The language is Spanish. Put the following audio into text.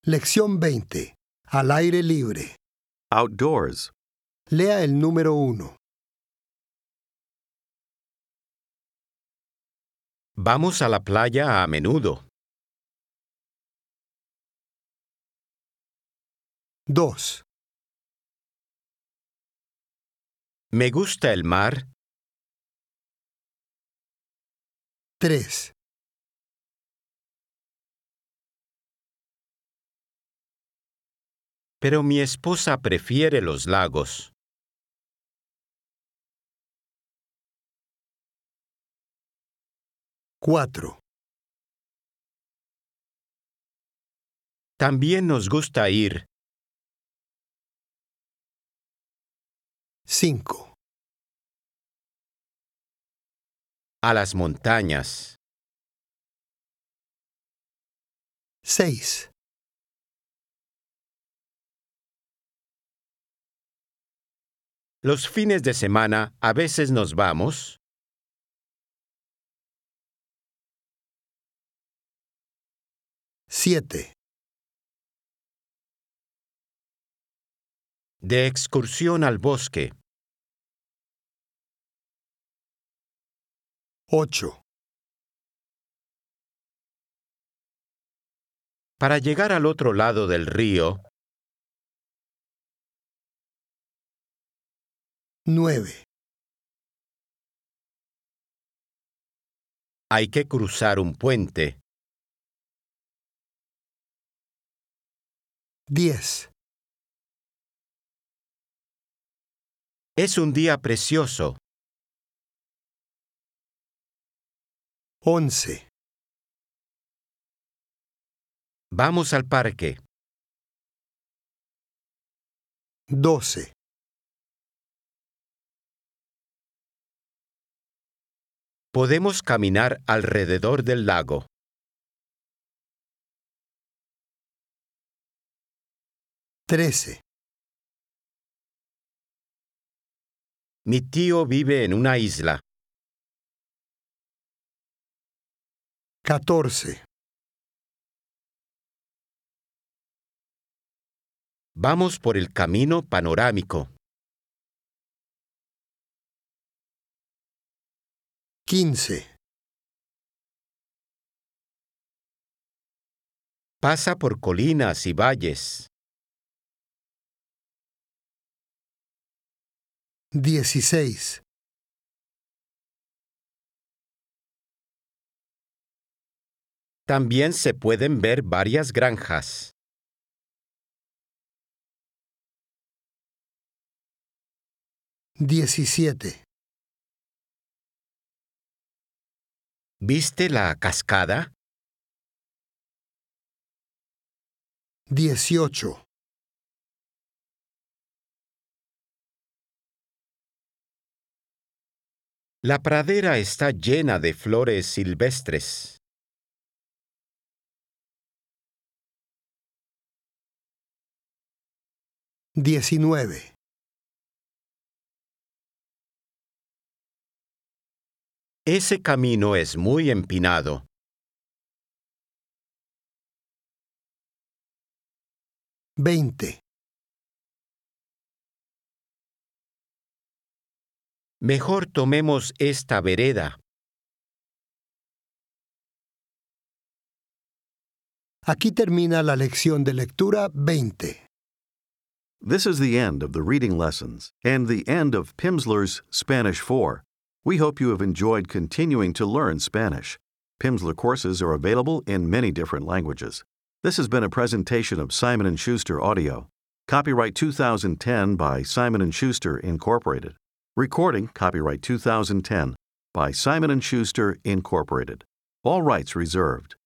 Lección 20. Al aire libre. Outdoors. Lea el número 1. Vamos a la playa a menudo. 2, Me gusta el mar. 3, Pero mi esposa prefiere los lagos. 4, También nos gusta ir. 5, A las montañas. 6, Los fines de semana a veces nos vamos. 7, De excursión al bosque. 8, Para llegar al otro lado del río. 9, Hay que cruzar un puente. 10, Es un día precioso. 11, Vamos al parque. 12, Podemos caminar alrededor del lago. 13, Mi tío vive en una isla. 14, Vamos por el camino panorámico. 15, Pasa por colinas y valles. 16, También se pueden ver varias granjas. 17, ¿Viste la cascada? 18, La pradera está llena de flores silvestres. 19, Ese camino es muy empinado. 20, Mejor tomemos esta vereda. Aquí termina la lección de lectura 20. This is the end of the reading lessons and the end of Pimsleur's Spanish 4. We hope you have enjoyed continuing to learn Spanish. Pimsleur courses are available in many different languages. This has been a presentation of Simon & Schuster Audio. Copyright 2010 by Simon & Schuster, Incorporated. Recording copyright 2010 by Simon & Schuster, Incorporated. All rights reserved.